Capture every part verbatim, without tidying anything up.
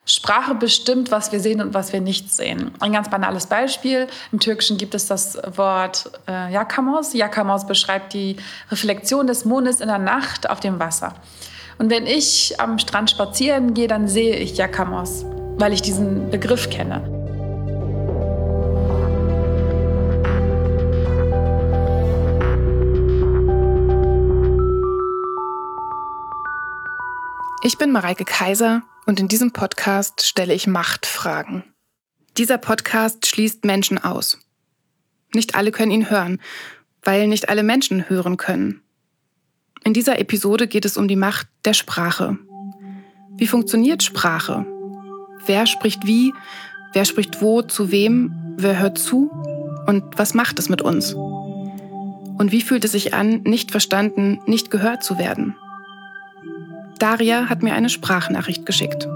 Sprache bestimmt, was wir sehen und was wir nicht sehen. Ein ganz banales Beispiel. Im Türkischen gibt es das Wort äh, Yakamoz. Yakamoz beschreibt die Reflexion des Mondes in der Nacht auf dem Wasser. Und wenn ich am Strand spazieren gehe, dann sehe ich Yakamoz, weil ich diesen Begriff kenne. Ich bin Mareike Kaiser und in diesem Podcast stelle ich Machtfragen. Dieser Podcast schließt Menschen aus. Nicht alle können ihn hören, weil nicht alle Menschen hören können. In dieser Episode geht es um die Macht der Sprache. Wie funktioniert Sprache? Wer spricht wie? Wer spricht wo, zu wem? Wer hört zu? Und was macht es mit uns? Und wie fühlt es sich an, nicht verstanden, nicht gehört zu werden? Daria hat mir eine Sprachnachricht geschickt.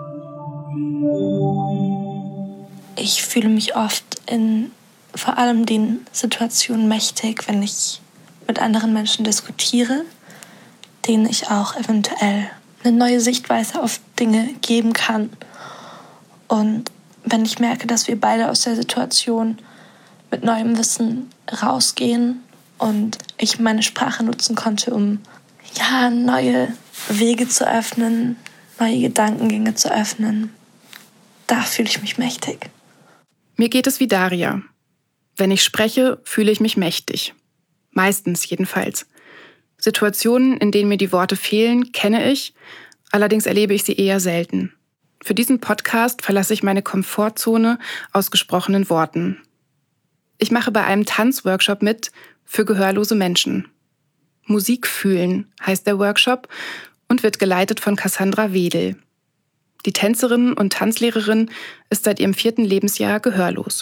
Ich fühle mich oft in vor allem den Situationen mächtig, wenn ich mit anderen Menschen diskutiere, denen ich auch eventuell eine neue Sichtweise auf Dinge geben kann. Und wenn ich merke, dass wir beide aus der Situation mit neuem Wissen rausgehen und ich meine Sprache nutzen konnte, um ja, neue Wege zu öffnen, neue Gedankengänge zu öffnen, da fühle ich mich mächtig. Mir geht es wie Daria. Wenn ich spreche, fühle ich mich mächtig. Meistens jedenfalls. Situationen, in denen mir die Worte fehlen, kenne ich, allerdings erlebe ich sie eher selten. Für diesen Podcast verlasse ich meine Komfortzone aus gesprochenen Worten. Ich mache bei einem Tanzworkshop mit für gehörlose Menschen. Musik fühlen heißt der Workshop und wird geleitet von Cassandra Wedel. Die Tänzerin und Tanzlehrerin ist seit ihrem vierten Lebensjahr gehörlos.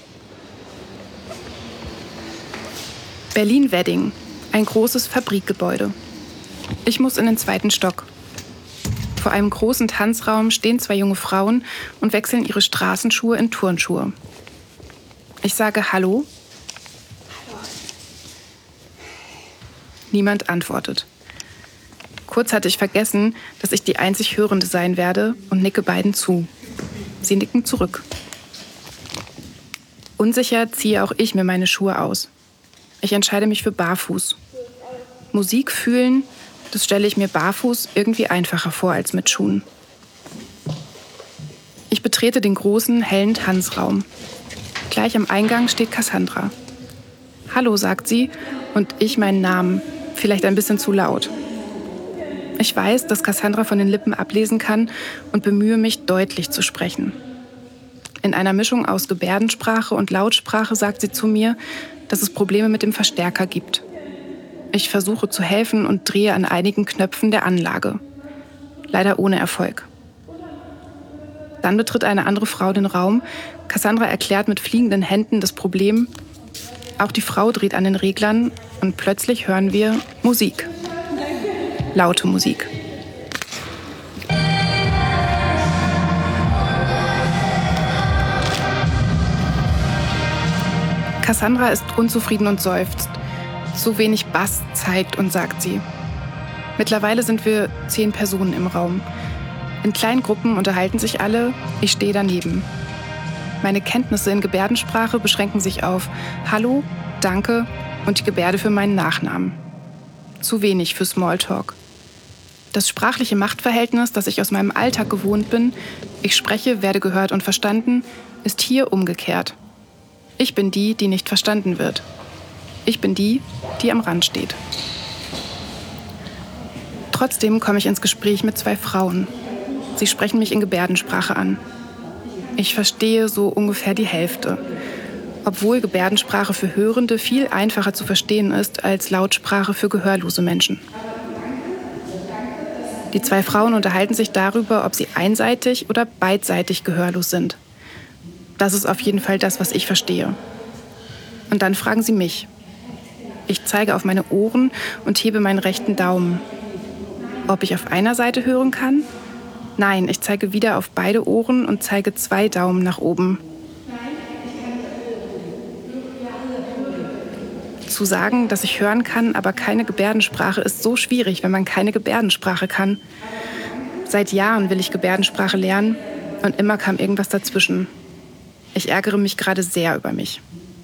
Berlin-Wedding, ein großes Fabrikgebäude. Ich muss in den zweiten Stock. Vor einem großen Tanzraum stehen zwei junge Frauen und wechseln ihre Straßenschuhe in Turnschuhe. Ich sage Hallo. Niemand antwortet. Kurz hatte ich vergessen, dass ich die einzig Hörende sein werde und nicke beiden zu. Sie nicken zurück. Unsicher ziehe auch ich mir meine Schuhe aus. Ich entscheide mich für barfuß. Musik fühlen, das stelle ich mir barfuß irgendwie einfacher vor als mit Schuhen. Ich betrete den großen, hellen Tanzraum. Gleich am Eingang steht Cassandra. Hallo, sagt sie, und ich meinen Namen. Vielleicht ein bisschen zu laut. Ich weiß, dass Cassandra von den Lippen ablesen kann und bemühe mich, deutlich zu sprechen. In einer Mischung aus Gebärdensprache und Lautsprache sagt sie zu mir, dass es Probleme mit dem Verstärker gibt. Ich versuche zu helfen und drehe an einigen Knöpfen der Anlage. Leider ohne Erfolg. Dann betritt eine andere Frau den Raum. Cassandra erklärt mit fliegenden Händen das Problem. Auch die Frau dreht an den Reglern und plötzlich hören wir Musik. Laute Musik. Cassandra ist unzufrieden und seufzt. Zu wenig Bass zeigt und sagt sie. Mittlerweile sind wir zehn Personen im Raum. In kleinen Gruppen unterhalten sich alle, ich stehe daneben. Meine Kenntnisse in Gebärdensprache beschränken sich auf Hallo, Danke und die Gebärde für meinen Nachnamen. Zu wenig für Smalltalk. Das sprachliche Machtverhältnis, das ich aus meinem Alltag gewohnt bin, ich spreche, werde gehört und verstanden, ist hier umgekehrt. Ich bin die, die nicht verstanden wird. Ich bin die, die am Rand steht. Trotzdem komme ich ins Gespräch mit zwei Frauen. Sie sprechen mich in Gebärdensprache an. Ich verstehe so ungefähr die Hälfte. Obwohl Gebärdensprache für Hörende viel einfacher zu verstehen ist als Lautsprache für gehörlose Menschen. Die zwei Frauen unterhalten sich darüber, ob sie einseitig oder beidseitig gehörlos sind. Das ist auf jeden Fall das, was ich verstehe. Und dann fragen sie mich. Ich zeige auf meine Ohren und hebe meinen rechten Daumen. Ob ich auf einer Seite hören kann? Nein, ich zeige wieder auf beide Ohren und zeige zwei Daumen nach oben. Zu sagen, dass ich hören kann, aber keine Gebärdensprache, ist so schwierig, wenn man keine Gebärdensprache kann. Seit Jahren will ich Gebärdensprache lernen, Und immer kam irgendwas dazwischen. Ich ärgere mich gerade sehr über mich.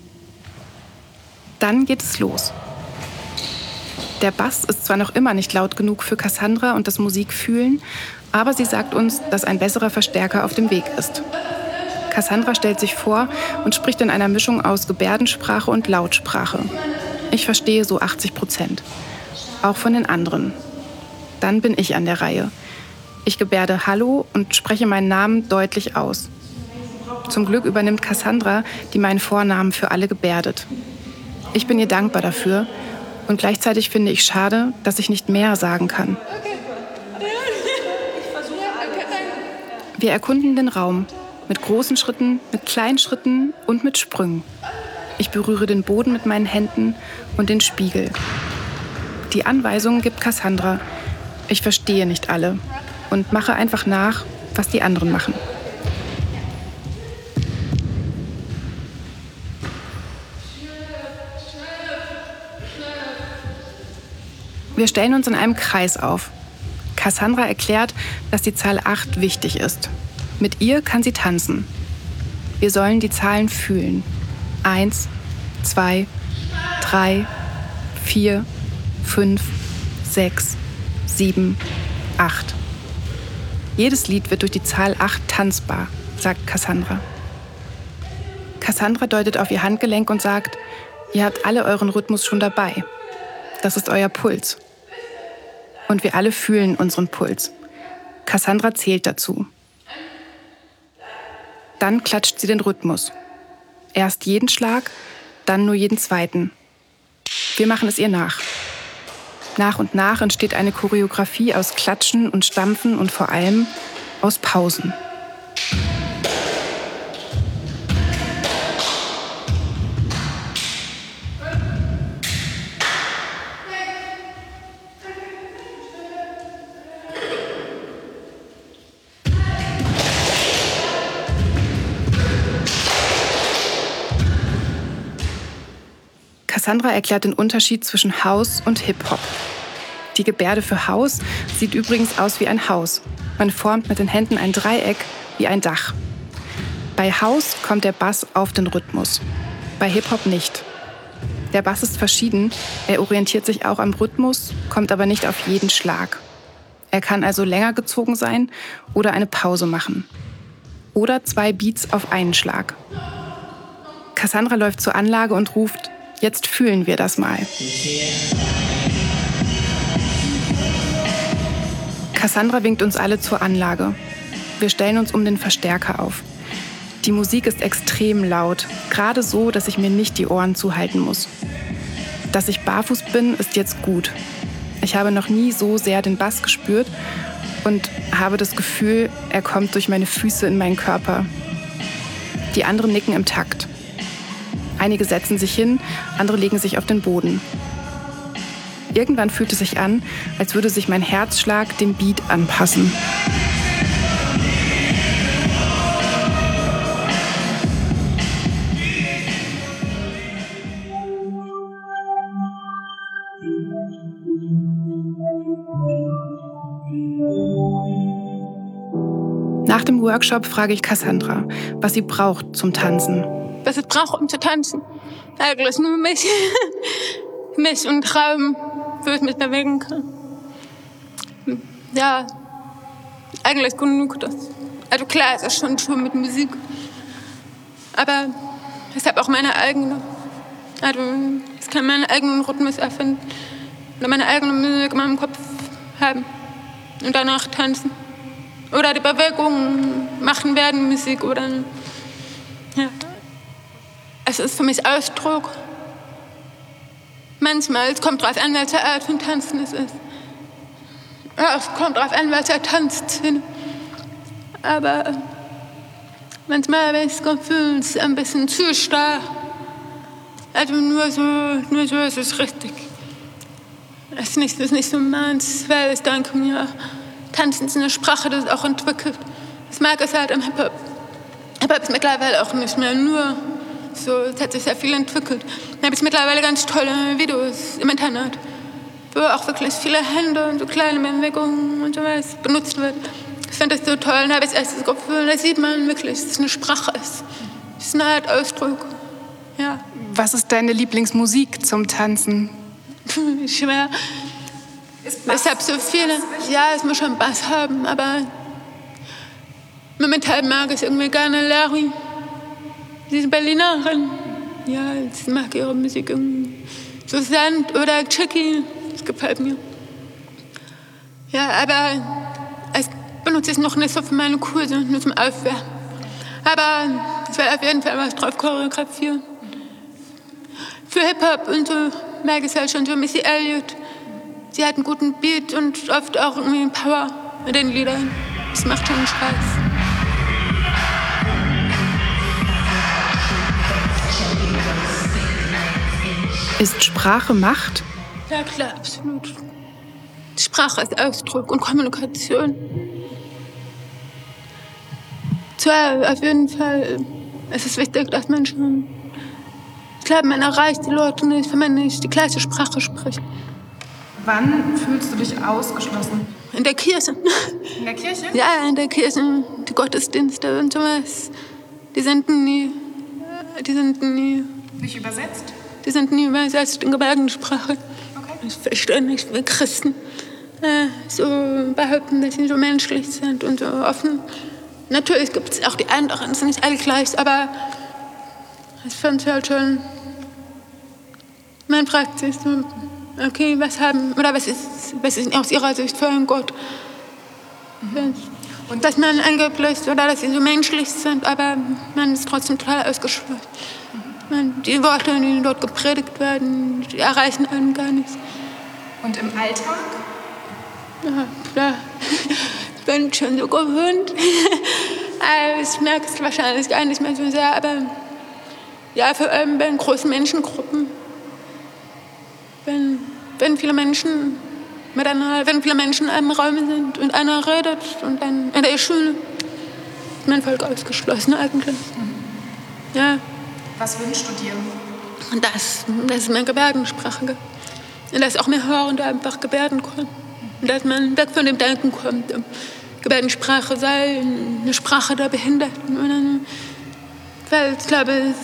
Dann geht es los. Der Bass ist zwar noch immer nicht laut genug für Cassandra und das Musikfühlen, aber sie sagt uns, dass ein besserer Verstärker auf dem Weg ist. Cassandra stellt sich vor und spricht in einer Mischung aus Gebärdensprache und Lautsprache. Ich verstehe so achtzig Prozent. Auch von den anderen. Dann bin ich an der Reihe. Ich gebärde Hallo und spreche meinen Namen deutlich aus. Zum Glück übernimmt Cassandra, die meinen Vornamen für alle gebärdet. Ich bin ihr dankbar dafür und gleichzeitig finde ich schade, dass ich nicht mehr sagen kann. Wir erkunden den Raum. Mit großen Schritten, mit kleinen Schritten und mit Sprüngen. Ich berühre den Boden mit meinen Händen und den Spiegel. Die Anweisungen gibt Cassandra. Ich verstehe nicht alle und mache einfach nach, was die anderen machen. Wir stellen uns in einem Kreis auf. Cassandra erklärt, dass die Zahl acht wichtig ist. Mit ihr kann sie tanzen. Wir sollen die Zahlen fühlen. Eins, zwei, drei, vier, fünf, sechs, sieben, acht. Jedes Lied wird durch die Zahl acht tanzbar, sagt Cassandra. Cassandra deutet auf ihr Handgelenk und sagt, ihr habt alle euren Rhythmus schon dabei. Das ist euer Puls. Und wir alle fühlen unseren Puls. Cassandra zählt dazu. Dann klatscht sie den Rhythmus. Erst jeden Schlag, dann nur jeden zweiten. Wir machen es ihr nach. Nach und nach entsteht eine Choreografie aus Klatschen und Stampfen und vor allem aus Pausen. Cassandra erklärt den Unterschied zwischen House und Hip-Hop. Die Gebärde für House sieht übrigens aus wie ein Haus. Man formt mit den Händen ein Dreieck wie ein Dach. Bei House kommt der Bass auf den Rhythmus, bei Hip-Hop nicht. Der Bass ist verschieden, er orientiert sich auch am Rhythmus, kommt aber nicht auf jeden Schlag. Er kann also länger gezogen sein oder eine Pause machen. Oder zwei Beats auf einen Schlag. Cassandra läuft zur Anlage und ruft: Jetzt fühlen wir das mal. Cassandra winkt uns alle zur Anlage. Wir stellen uns um den Verstärker auf. Die Musik ist extrem laut, gerade so, dass ich mir nicht die Ohren zuhalten muss. Dass ich barfuß bin, ist jetzt gut. Ich habe noch nie so sehr den Bass gespürt und habe das Gefühl, er kommt durch meine Füße in meinen Körper. Die anderen nicken im Takt. Einige setzen sich hin, andere legen sich auf den Boden. Irgendwann fühlt es sich an, als würde sich mein Herzschlag dem Beat anpassen. Nach dem Workshop frage ich Cassandra, was sie braucht zum Tanzen. Was ich brauche, um zu tanzen? Eigentlich nur mich. mich und Raum, wo ich mich bewegen kann. Ja, eigentlich genug das. Also klar, es ist schon schon mit Musik. Aber ich habe auch meine eigene. Also ich kann meinen eigenen Rhythmus erfinden. Oder meine eigene Musik in meinem Kopf haben. Und danach tanzen. Oder die Bewegungen machen werden Musik. Oder ja. Es ist für mich Ausdruck. Manchmal, es kommt drauf an, welche Art von Tanzen es ist. Ja, es kommt drauf an, welche Tanzszene. Aber manchmal habe ich das Gefühl, es ist ein bisschen zu starr. Also nur so, nur so ist es richtig. Es ist nicht, es ist nicht so meins, weil ich denke mir, Tanzen ist eine Sprache, die sich auch entwickelt. Ich mag es halt im Hip-Hop. Hip-Hop ist mittlerweile auch nicht mehr nur so, es hat sich sehr viel entwickelt. Dann habe ich mittlerweile ganz tolle Videos im Internet, wo auch wirklich viele Hände und so kleine Bewegungen und so was benutzt wird. Ich finde das so toll. Dann habe ich das erste Gefühl, da sieht man wirklich, dass es eine Sprache ist. Es ist eine Art Ausdruck. Ja. Was ist deine Lieblingsmusik zum Tanzen? Schwer. Ich habe so viele. Ja, es muss schon Bass haben, aber momentan mag ich irgendwie gerne Larry. Sie ist Berlinerin. Ja, ich mag ihre Musik irgendwie. So Sand oder Chicky, das gefällt mir. Ja, aber ich benutze es noch nicht so für meine Kurse, nur zum Aufwärmen. Aber ich werde auf jeden Fall was drauf choreografieren. Für Hip-Hop und so merke ich halt schon so Missy Elliott. Sie hat einen guten Beat und oft auch irgendwie Power mit den Liedern. Das macht schon Spaß. Ist Sprache Macht? Ja klar, absolut. Sprache ist Ausdruck und Kommunikation. Zwar auf jeden Fall ist es wichtig, dass Menschen, ich glaube, man erreicht die Leute nicht, wenn man nicht die gleiche Sprache spricht. Wann fühlst du dich ausgeschlossen? In der Kirche. In der Kirche? Ja, in der Kirche, die Gottesdienste und sowas. Die sind nie, die sind nie... Nicht übersetzt? Die sind nie übersetzt in Gebärdensprache. Okay. Ich verstehe nicht, wie Christen äh, so behaupten, dass sie so menschlich sind und so offen. Natürlich gibt es auch die anderen, sind nicht alle gleich, aber ich finde es halt schon, man fragt sich so, okay, was haben, oder was ist, was ist aus ihrer Sicht für ein Gott? Mhm. Und dass man angeblich, oder dass sie so menschlich sind, aber man ist trotzdem total ausgeschlossen. Man, die Worte, die dort gepredigt werden, die erreichen einen gar nicht. Und im Alltag? Ja, klar. Ich bin schon so gewöhnt. Ich merke es wahrscheinlich gar nicht mehr so sehr, aber ja, vor allem bei großen Menschengruppen. Wenn, wenn viele Menschen miteinander, wenn viele Menschen in einem Raum sind und einer redet und dann in der Schule, ist mein Volk ausgeschlossen eigentlich. Mhm. Ja. Was wünschst du dir? Und das, dass es mehr Gebärdensprache gibt. Und dass auch mehr Hörende einfach gebärden können. Und dass man weg von dem Denken kommt, Gebärdensprache sei eine Sprache der Behinderten. Weil ich glaube, es,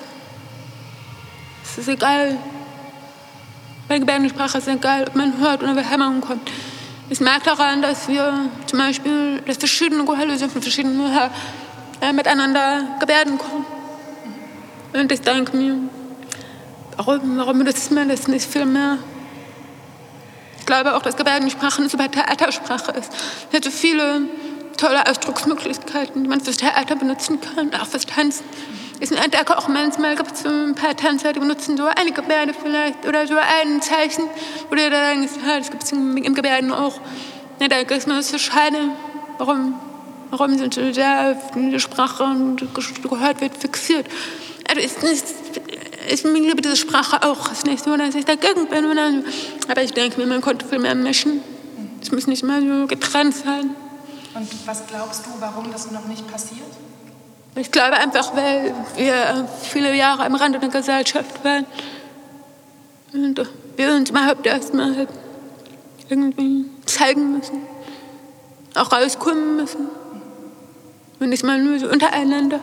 es ist egal. Bei Gebärdensprache ist es egal, ob man hört oder woher man kommt. Ich merke daran, dass wir zum Beispiel, dass verschiedene Gehörlose von verschiedenen Hör äh, miteinander gebärden können. Und ich denke mir, warum, warum benutzt man das nicht viel mehr? Ich glaube auch, dass Gebärdensprache eine super Theatersprache ist. Es hat so viele tolle Ausdrucksmöglichkeiten, die man fürs Theater benutzen kann, auch fürs Tanzen. Ich entdecke auch manchmal, gibt es so ein paar Tänzer, die benutzen so eine Gebärde vielleicht oder so ein Zeichen, wo du da denkst, ja, das gibt es im Gebärden auch. Da denke ich mir, das ist so schade, warum, warum sind so sehr auf die Sprache und gehört wird fixiert. Also ist nicht, ich liebe diese Sprache auch. Es ist nicht so, dass ich dagegen bin. Oder so. Aber ich denke mir, man konnte viel mehr mischen. Es muss nicht mal so getrennt sein. Und was glaubst du, warum das noch nicht passiert? Ich glaube einfach, weil wir viele Jahre am Rande der Gesellschaft waren. Und wir uns überhaupt erstmal irgendwie zeigen müssen. Auch rauskommen müssen. Und nicht mal nur so untereinander.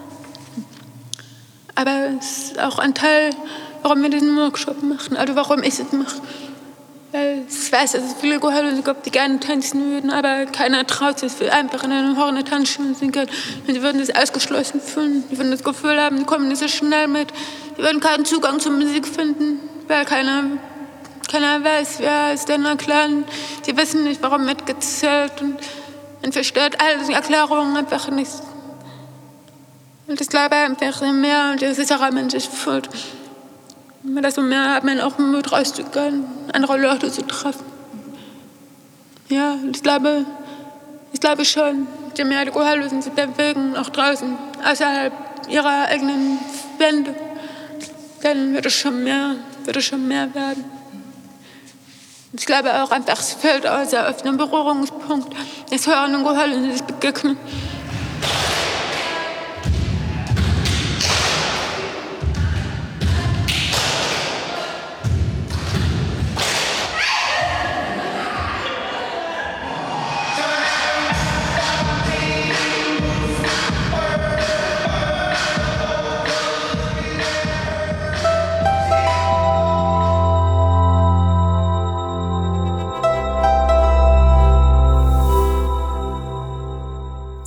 Aber es ist auch ein Teil, warum wir diesen Workshop machen, also warum ich es mache. Weil ich weiß, dass es viele Gehörlose gibt, die gerne tanzen würden, aber keiner traut sich einfach in eine Horne Tanzschule zu gehen. Und sie würden sich ausgeschlossen fühlen, sie würden das Gefühl haben, sie kommen nicht so schnell mit. Sie würden keinen Zugang zur Musik finden, weil keiner, keiner weiß, wer ist denn erklären. Sie wissen nicht, warum mitgezählt und man versteht all die Erklärungen einfach nicht. Und ich glaube einfach, je mehr und je sicherer man sich fühlt, desto mehr hat man auch Mut rauszugehen, andere Leute zu treffen. Ja, ich glaube, ich glaube schon, je mehr die Gehörlosen sich bewegen, auch draußen, außerhalb ihrer eigenen Wände, dann wird es schon mehr, wird es schon mehr werden. Ich glaube auch einfach, es fehlt auch sehr oft ein Berührungspunkt, dass Hörende und Gehörlose sich begegnen.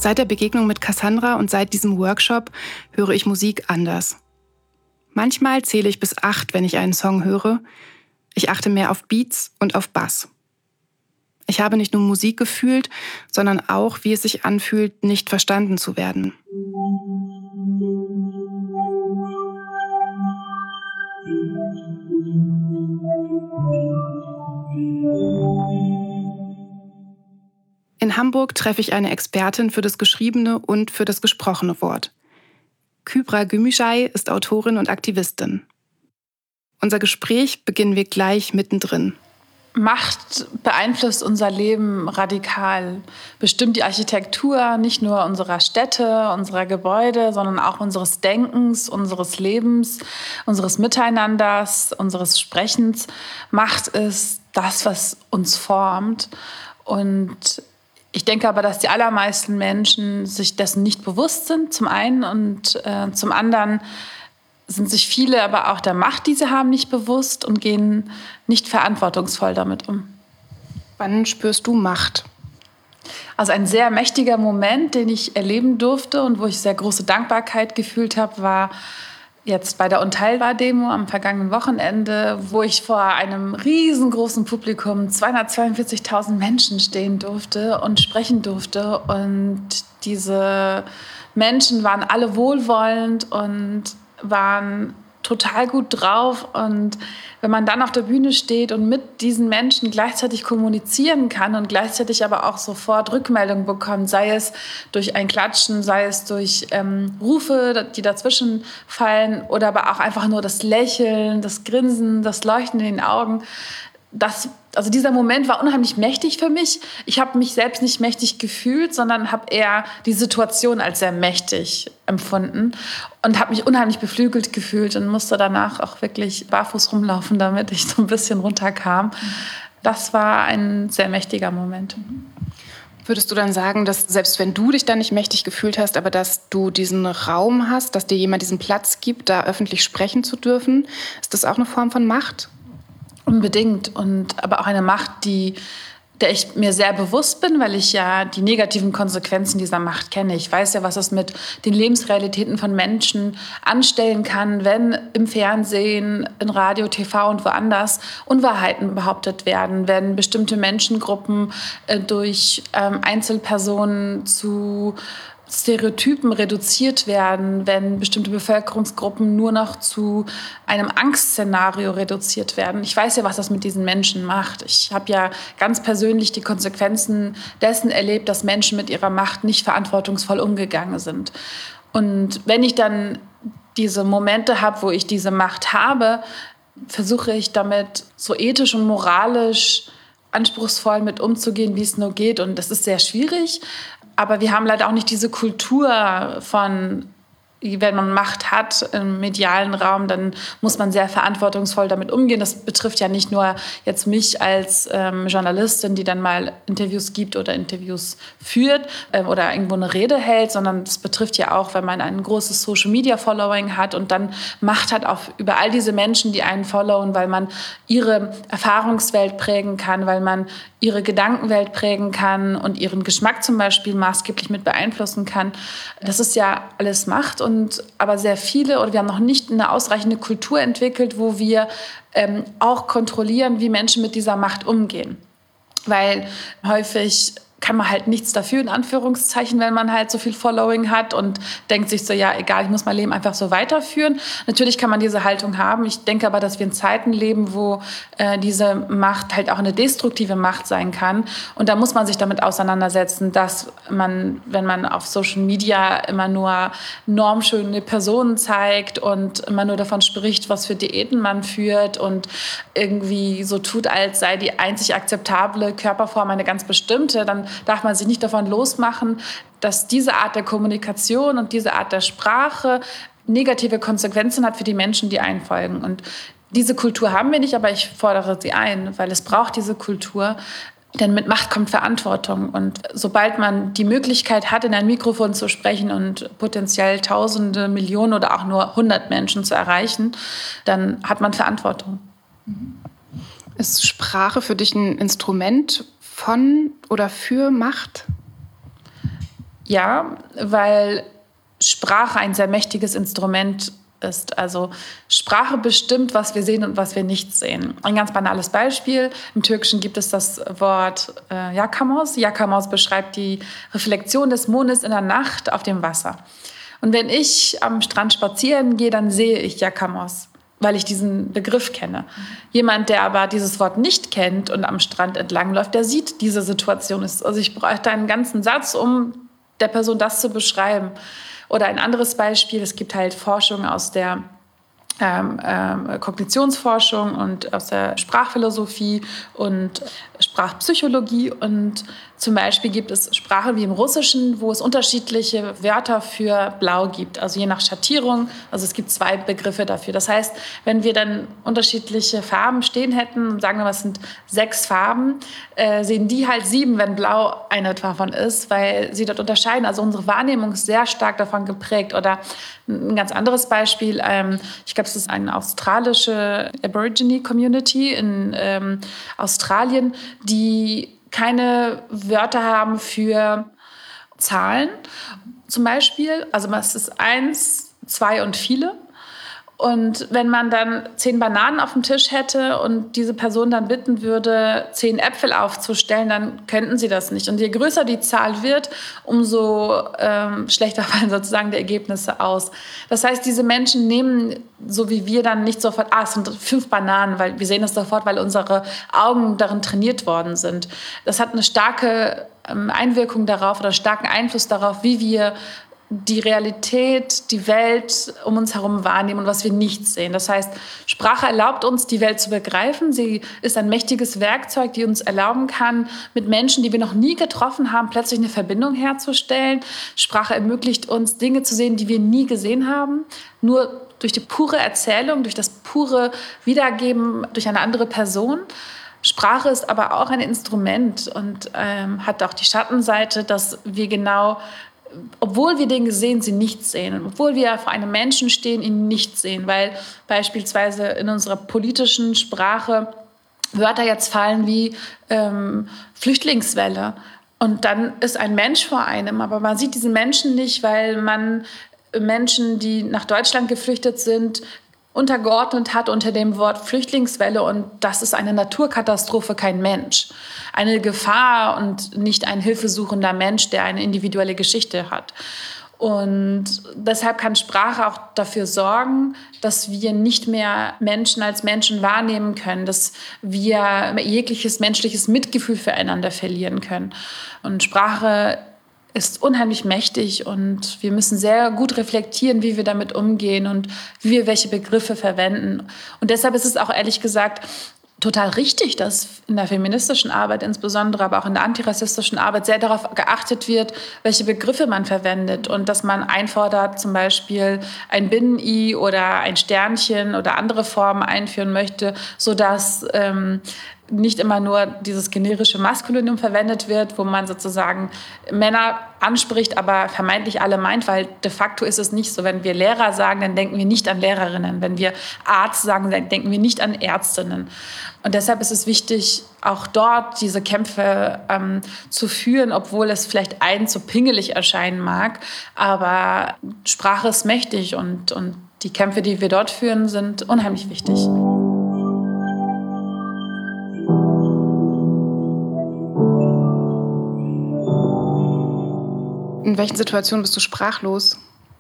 Seit der Begegnung mit Cassandra und seit diesem Workshop höre ich Musik anders. Manchmal zähle ich bis acht, wenn ich einen Song höre. Ich achte mehr auf Beats und auf Bass. Ich habe nicht nur Musik gefühlt, sondern auch, wie es sich anfühlt, nicht verstanden zu werden. In Hamburg treffe ich eine Expertin für das geschriebene und für das gesprochene Wort. Kübra Gümüşay ist Autorin und Aktivistin. Unser Gespräch beginnen wir gleich mittendrin. Macht beeinflusst unser Leben radikal, bestimmt die Architektur nicht nur unserer Städte, unserer Gebäude, sondern auch unseres Denkens, unseres Lebens, unseres Miteinanders, unseres Sprechens. Macht ist das, was uns formt. Und ich denke aber, dass die allermeisten Menschen sich dessen nicht bewusst sind, zum einen, und äh, zum anderen sind sich viele aber auch der Macht, die sie haben, nicht bewusst und gehen nicht verantwortungsvoll damit um. Wann spürst du Macht? Also ein sehr mächtiger Moment, den ich erleben durfte und wo ich sehr große Dankbarkeit gefühlt habe, war jetzt bei der Unteilbar-Demo am vergangenen Wochenende, wo ich vor einem riesengroßen Publikum, zweihundertzweiundvierzigtausend Menschen stehen durfte und sprechen durfte. Und diese Menschen waren alle wohlwollend und waren total gut drauf. Und wenn man dann auf der Bühne steht und mit diesen Menschen gleichzeitig kommunizieren kann und gleichzeitig aber auch sofort Rückmeldung bekommt, sei es durch ein Klatschen, sei es durch ähm, Rufe, die dazwischen fallen, oder aber auch einfach nur das Lächeln, das Grinsen, das Leuchten in den Augen. Das, also dieser Moment war unheimlich mächtig für mich. Ich habe mich selbst nicht mächtig gefühlt, sondern habe eher die Situation als sehr mächtig empfunden und habe mich unheimlich beflügelt gefühlt und musste danach auch wirklich barfuß rumlaufen, damit ich so ein bisschen runterkam. Das war ein sehr mächtiger Moment. Würdest du dann sagen, dass selbst wenn du dich dann nicht mächtig gefühlt hast, aber dass du diesen Raum hast, dass dir jemand diesen Platz gibt, da öffentlich sprechen zu dürfen, ist das auch eine Form von Macht? Unbedingt. Und aber auch eine Macht, die, der ich mir sehr bewusst bin, weil ich ja die negativen Konsequenzen dieser Macht kenne. Ich weiß ja, was es mit den Lebensrealitäten von Menschen anstellen kann, wenn im Fernsehen, in Radio, T V und woanders Unwahrheiten behauptet werden, wenn bestimmte Menschengruppen äh, durch ähm, Einzelpersonen zu Stereotypen reduziert werden, wenn bestimmte Bevölkerungsgruppen nur noch zu einem Angstszenario reduziert werden. Ich weiß ja, was das mit diesen Menschen macht. Ich habe ja ganz persönlich die Konsequenzen dessen erlebt, dass Menschen mit ihrer Macht nicht verantwortungsvoll umgegangen sind. Und wenn ich dann diese Momente habe, wo ich diese Macht habe, versuche ich damit so ethisch und moralisch anspruchsvoll mit umzugehen, wie es nur geht. Und das ist sehr schwierig. Aber wir haben leider auch nicht diese Kultur von, wenn man Macht hat im medialen Raum, dann muss man sehr verantwortungsvoll damit umgehen. Das betrifft ja nicht nur jetzt mich als ähm, Journalistin, die dann mal Interviews gibt oder Interviews führt ähm, oder irgendwo eine Rede hält, sondern das betrifft ja auch, wenn man ein großes Social-Media-Following hat und dann Macht hat auf, über all diese Menschen, die einen followen, weil man ihre Erfahrungswelt prägen kann, weil man ihre Gedankenwelt prägen kann und ihren Geschmack zum Beispiel maßgeblich mit beeinflussen kann. Das ist ja alles Macht. Und, aber sehr viele, oder wir haben noch nicht eine ausreichende Kultur entwickelt, wo wir ähm, auch kontrollieren, wie Menschen mit dieser Macht umgehen. Weil häufig kann man halt nichts dafür, in Anführungszeichen, wenn man halt so viel Following hat und denkt sich so, ja, egal, ich muss mein Leben einfach so weiterführen. Natürlich kann man diese Haltung haben. Ich denke aber, dass wir in Zeiten leben, wo äh, diese Macht halt auch eine destruktive Macht sein kann. Und da muss man sich damit auseinandersetzen, dass man, wenn man auf Social Media immer nur normschöne Personen zeigt und immer nur davon spricht, was für Diäten man führt und irgendwie so tut, als sei die einzig akzeptable Körperform eine ganz bestimmte, dann darf man sich nicht davon losmachen, dass diese Art der Kommunikation und diese Art der Sprache negative Konsequenzen hat für die Menschen, die einfolgen. Und diese Kultur haben wir nicht, aber ich fordere sie ein, weil es braucht diese Kultur. Denn mit Macht kommt Verantwortung. Und sobald man die Möglichkeit hat, in ein Mikrofon zu sprechen und potenziell Tausende, Millionen oder auch nur hundert Menschen zu erreichen, dann hat man Verantwortung. Ist Sprache für dich ein Instrument von oder für Macht? Ja, weil Sprache ein sehr mächtiges Instrument ist. Also Sprache bestimmt, was wir sehen und was wir nicht sehen. Ein ganz banales Beispiel. Im Türkischen gibt es das Wort äh, Yakamoz. Yakamoz beschreibt die Reflexion des Mondes in der Nacht auf dem Wasser. Und wenn ich am Strand spazieren gehe, dann sehe ich Yakamoz, weil ich diesen Begriff kenne. Jemand, der aber dieses Wort nicht kennt und am Strand entlangläuft, der sieht diese Situation. Also ich bräuchte einen ganzen Satz, um der Person das zu beschreiben. Oder ein anderes Beispiel, es gibt halt Forschung aus der ähm, ähm, Kognitionsforschung und aus der Sprachphilosophie und Sprachpsychologie. Und zum Beispiel gibt es Sprachen wie im Russischen, wo es unterschiedliche Wörter für Blau gibt, also je nach Schattierung. Also es gibt zwei Begriffe dafür. Das heißt, wenn wir dann unterschiedliche Farben stehen hätten, sagen wir mal, es sind sechs Farben, äh, sehen die halt sieben, wenn Blau eine davon ist, weil sie dort unterscheiden. Also unsere Wahrnehmung ist sehr stark davon geprägt. Oder ein ganz anderes Beispiel, ähm, ich glaube, es ist eine australische Aborigine-Community in ähm, Australien, die keine Wörter haben für Zahlen zum Beispiel. Also es ist eins, zwei und viele. Und wenn man dann zehn Bananen auf dem Tisch hätte und diese Person dann bitten würde, zehn Äpfel aufzustellen, dann könnten sie das nicht. Und je größer die Zahl wird, umso ähm, schlechter fallen sozusagen die Ergebnisse aus. Das heißt, diese Menschen nehmen, so wie wir, dann nicht sofort, ah, es sind fünf Bananen, weil wir sehen es sofort, weil unsere Augen darin trainiert worden sind. Das hat eine starke ähm, Einwirkung darauf oder starken Einfluss darauf, wie wir die Realität, die Welt um uns herum wahrnehmen und was wir nicht sehen. Das heißt, Sprache erlaubt uns, die Welt zu begreifen. Sie ist ein mächtiges Werkzeug, die uns erlauben kann, mit Menschen, die wir noch nie getroffen haben, plötzlich eine Verbindung herzustellen. Sprache ermöglicht uns, Dinge zu sehen, die wir nie gesehen haben. Nur durch die pure Erzählung, durch das pure Wiedergeben durch eine andere Person. Sprache ist aber auch ein Instrument und ähm, hat auch die Schattenseite, dass wir genau, obwohl wir Dinge sehen, sie nicht sehen. Und obwohl wir vor einem Menschen stehen, ihn nicht sehen. Weil beispielsweise in unserer politischen Sprache Wörter jetzt fallen wie ähm, Flüchtlingswelle. Und dann ist ein Mensch vor einem. Aber man sieht diesen Menschen nicht, weil man Menschen, die nach Deutschland geflüchtet sind, untergeordnet hat unter dem Wort Flüchtlingswelle. Und das ist eine Naturkatastrophe, kein Mensch. Eine Gefahr und nicht ein hilfesuchender Mensch, der eine individuelle Geschichte hat. Und deshalb kann Sprache auch dafür sorgen, dass wir nicht mehr Menschen als Menschen wahrnehmen können, dass wir jegliches menschliches Mitgefühl füreinander verlieren können. Und Sprache ist unheimlich mächtig und wir müssen sehr gut reflektieren, wie wir damit umgehen und wie wir welche Begriffe verwenden. Und deshalb ist es auch ehrlich gesagt total richtig, dass in der feministischen Arbeit insbesondere, aber auch in der antirassistischen Arbeit sehr darauf geachtet wird, welche Begriffe man verwendet und dass man einfordert, zum Beispiel ein Binnen-I oder ein Sternchen oder andere Formen einführen möchte, sodass ähm, nicht immer nur dieses generische Maskulinum verwendet wird, wo man sozusagen Männer anspricht, aber vermeintlich alle meint, weil de facto ist es nicht so. Wenn wir Lehrer sagen, dann denken wir nicht an Lehrerinnen. Wenn wir Arzt sagen, dann denken wir nicht an Ärztinnen. Und deshalb ist es wichtig, auch dort diese Kämpfe ähm, zu führen, obwohl es vielleicht einen zu pingelig erscheinen mag. Aber Sprache ist mächtig und, und die Kämpfe, die wir dort führen, sind unheimlich wichtig. In welchen Situationen bist du sprachlos?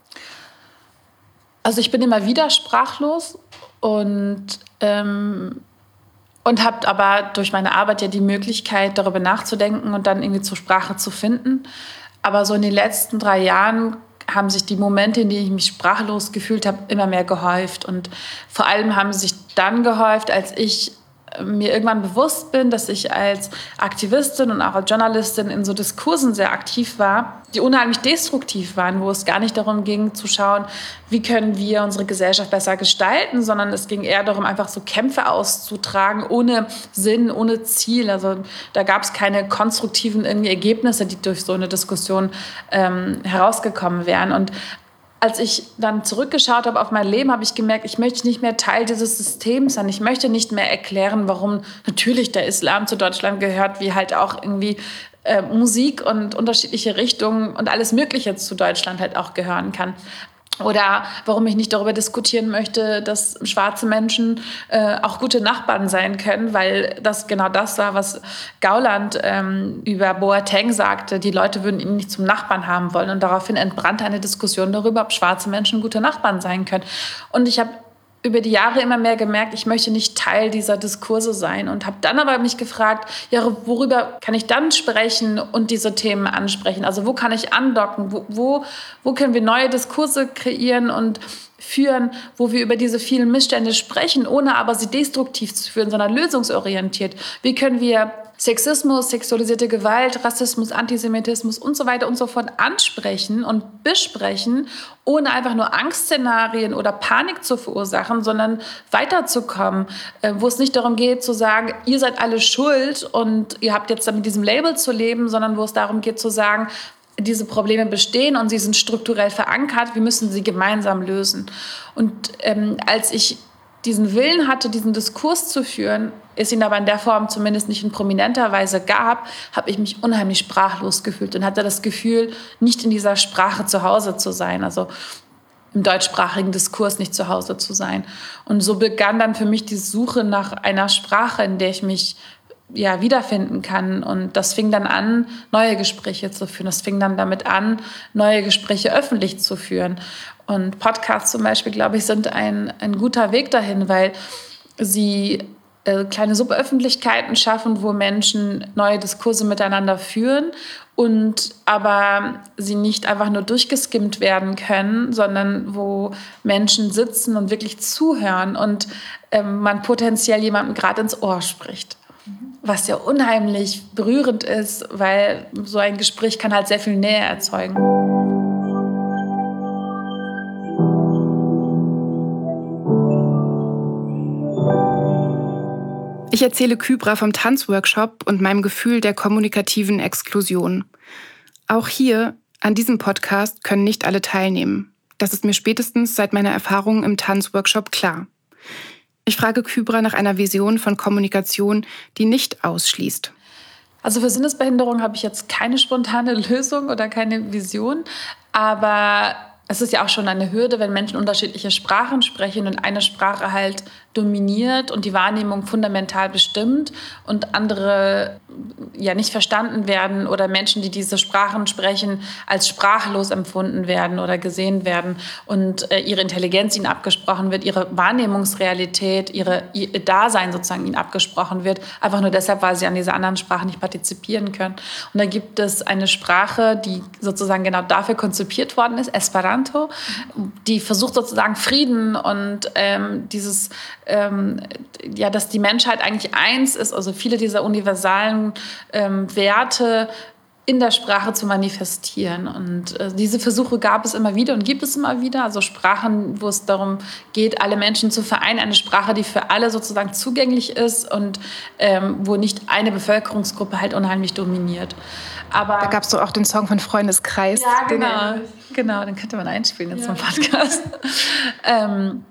Also ich bin immer wieder sprachlos und, ähm, und habe aber durch meine Arbeit ja die Möglichkeit, darüber nachzudenken und dann irgendwie zur Sprache zu finden. Aber so in den letzten drei Jahren haben sich die Momente, in denen ich mich sprachlos gefühlt habe, immer mehr gehäuft. Und vor allem haben sie sich dann gehäuft, als ich mir irgendwann bewusst bin, dass ich als Aktivistin und auch als Journalistin in so Diskursen sehr aktiv war, die unheimlich destruktiv waren, wo es gar nicht darum ging zu schauen, wie können wir unsere Gesellschaft besser gestalten, sondern es ging eher darum, einfach so Kämpfe auszutragen, ohne Sinn, ohne Ziel. Also da gab es keine konstruktiven irgendwie Ergebnisse, die durch so eine Diskussion ähm, herausgekommen wären. Und als ich dann zurückgeschaut habe auf mein Leben, habe ich gemerkt, ich möchte nicht mehr Teil dieses Systems sein. Ich möchte nicht mehr erklären, warum natürlich der Islam zu Deutschland gehört, wie halt auch irgendwie äh, Musik und unterschiedliche Richtungen und alles Mögliche zu Deutschland halt auch gehören kann. Oder warum ich nicht darüber diskutieren möchte, dass schwarze Menschen äh, auch gute Nachbarn sein können, weil das genau das war, was Gauland ähm, über Boateng sagte. Die Leute würden ihn nicht zum Nachbarn haben wollen. Und daraufhin entbrannte eine Diskussion darüber, ob schwarze Menschen gute Nachbarn sein können. Und ich habe über die Jahre immer mehr gemerkt, ich möchte nicht Teil dieser Diskurse sein und habe dann aber mich gefragt, ja, worüber kann ich dann sprechen und diese Themen ansprechen? Also wo kann ich andocken? Wo, wo, wo können wir neue Diskurse kreieren und führen, wo wir über diese vielen Missstände sprechen, ohne aber sie destruktiv zu führen, sondern lösungsorientiert? Wie können wir Sexismus, sexualisierte Gewalt, Rassismus, Antisemitismus und so weiter und so fort ansprechen und besprechen, ohne einfach nur Angstszenarien oder Panik zu verursachen, sondern weiterzukommen, wo es nicht darum geht zu sagen, ihr seid alle schuld und ihr habt jetzt mit diesem Label zu leben, sondern wo es darum geht zu sagen, diese Probleme bestehen und sie sind strukturell verankert, wir müssen sie gemeinsam lösen. Und ähm, als ich diesen Willen hatte, diesen Diskurs zu führen, es ihn aber in der Form zumindest nicht in prominenter Weise gab, habe ich mich unheimlich sprachlos gefühlt und hatte das Gefühl, nicht in dieser Sprache zu Hause zu sein, also im deutschsprachigen Diskurs nicht zu Hause zu sein. Und so begann dann für mich die Suche nach einer Sprache, in der ich mich ja, wiederfinden kann. Und das fing dann an, neue Gespräche zu führen. Das fing dann damit an, neue Gespräche öffentlich zu führen. Und Podcasts zum Beispiel, glaube ich, sind ein, ein guter Weg dahin, weil sie äh, kleine Suböffentlichkeiten schaffen, wo Menschen neue Diskurse miteinander führen und aber sie nicht einfach nur durchgeskimmt werden können, sondern wo Menschen sitzen und wirklich zuhören und ähm, man potenziell jemandem gerade ins Ohr spricht. Was ja unheimlich berührend ist, weil so ein Gespräch kann halt sehr viel Nähe erzeugen. Ich erzähle Kybra vom Tanzworkshop und meinem Gefühl der kommunikativen Exklusion. Auch hier, an diesem Podcast, können nicht alle teilnehmen. Das ist mir spätestens seit meiner Erfahrung im Tanzworkshop klar. Ich frage Kybra nach einer Vision von Kommunikation, die nicht ausschließt. Also für Sinnesbehinderung habe ich jetzt keine spontane Lösung oder keine Vision, aber es ist ja auch schon eine Hürde, wenn Menschen unterschiedliche Sprachen sprechen und eine Sprache halt dominiert und die Wahrnehmung fundamental bestimmt und andere ja nicht verstanden werden oder Menschen, die diese Sprachen sprechen, als sprachlos empfunden werden oder gesehen werden und äh, ihre Intelligenz ihnen abgesprochen wird, ihre Wahrnehmungsrealität, ihre, ihr Dasein sozusagen ihnen abgesprochen wird, einfach nur deshalb, weil sie an dieser anderen Sprache nicht partizipieren können. Und da gibt es eine Sprache, die sozusagen genau dafür konzipiert worden ist, Esperanto, die versucht sozusagen Frieden und ähm, dieses Ähm, ja, dass die Menschheit eigentlich eins ist, also viele dieser universalen ähm, Werte in der Sprache zu manifestieren. Und äh, diese Versuche gab es immer wieder und gibt es immer wieder. Also Sprachen, wo es darum geht, alle Menschen zu vereinen, eine Sprache, die für alle sozusagen zugänglich ist und ähm, wo nicht eine Bevölkerungsgruppe halt unheimlich dominiert. Aber da gab es doch auch den Song von Freundeskreis. Ja, genau. Genau, den könnte man einspielen jetzt ja. Im Podcast. ähm,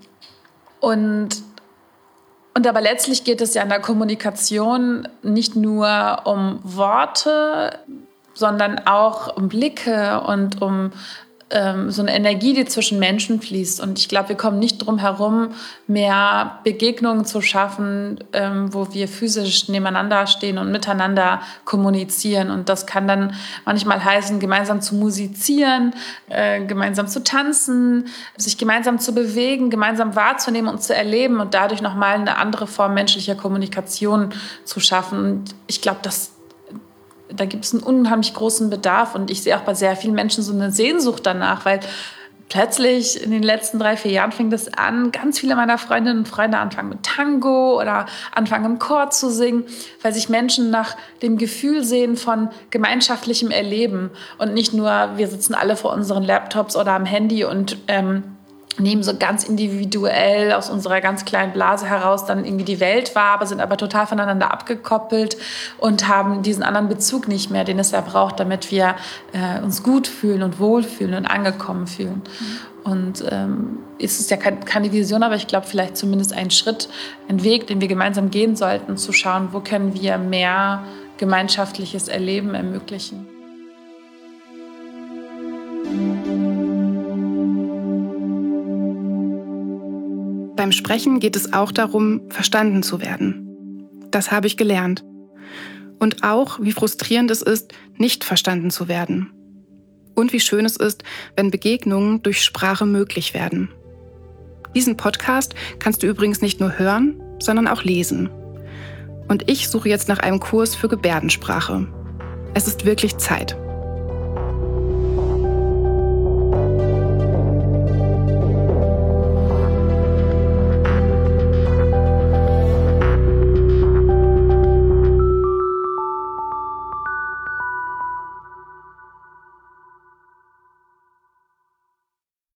und Und aber letztlich geht es ja in der Kommunikation nicht nur um Worte, sondern auch um Blicke und um ähm, so eine Energie, die zwischen Menschen fließt. Und ich glaube, wir kommen nicht drum herum, mehr Begegnungen zu schaffen, ähm, wo wir physisch nebeneinander stehen und miteinander kommunizieren. Und das kann dann manchmal heißen, gemeinsam zu musizieren, äh, gemeinsam zu tanzen, sich gemeinsam zu bewegen, gemeinsam wahrzunehmen und zu erleben und dadurch nochmal eine andere Form menschlicher Kommunikation zu schaffen. Und ich glaube, das da gibt es einen unheimlich großen Bedarf und ich sehe auch bei sehr vielen Menschen so eine Sehnsucht danach, weil plötzlich in den letzten drei, vier Jahren fing das an, ganz viele meiner Freundinnen und Freunde anfangen mit Tango oder anfangen im Chor zu singen, weil sich Menschen nach dem Gefühl sehen von gemeinschaftlichem Erleben und nicht nur, wir sitzen alle vor unseren Laptops oder am Handy und ähm, nehmen so ganz individuell aus unserer ganz kleinen Blase heraus dann irgendwie die Welt wahr, aber sind aber total voneinander abgekoppelt und haben diesen anderen Bezug nicht mehr, den es ja braucht, damit wir äh, uns gut fühlen und wohlfühlen und angekommen fühlen. Mhm. Und ähm, es ist ja kein, keine Vision, aber ich glaube vielleicht zumindest ein Schritt, ein Weg, den wir gemeinsam gehen sollten, zu schauen, wo können wir mehr gemeinschaftliches Erleben ermöglichen. Beim Sprechen geht es auch darum, verstanden zu werden. Das habe ich gelernt. Und auch, wie frustrierend es ist, nicht verstanden zu werden. Und wie schön es ist, wenn Begegnungen durch Sprache möglich werden. Diesen Podcast kannst du übrigens nicht nur hören, sondern auch lesen. Und ich suche jetzt nach einem Kurs für Gebärdensprache. Es ist wirklich Zeit.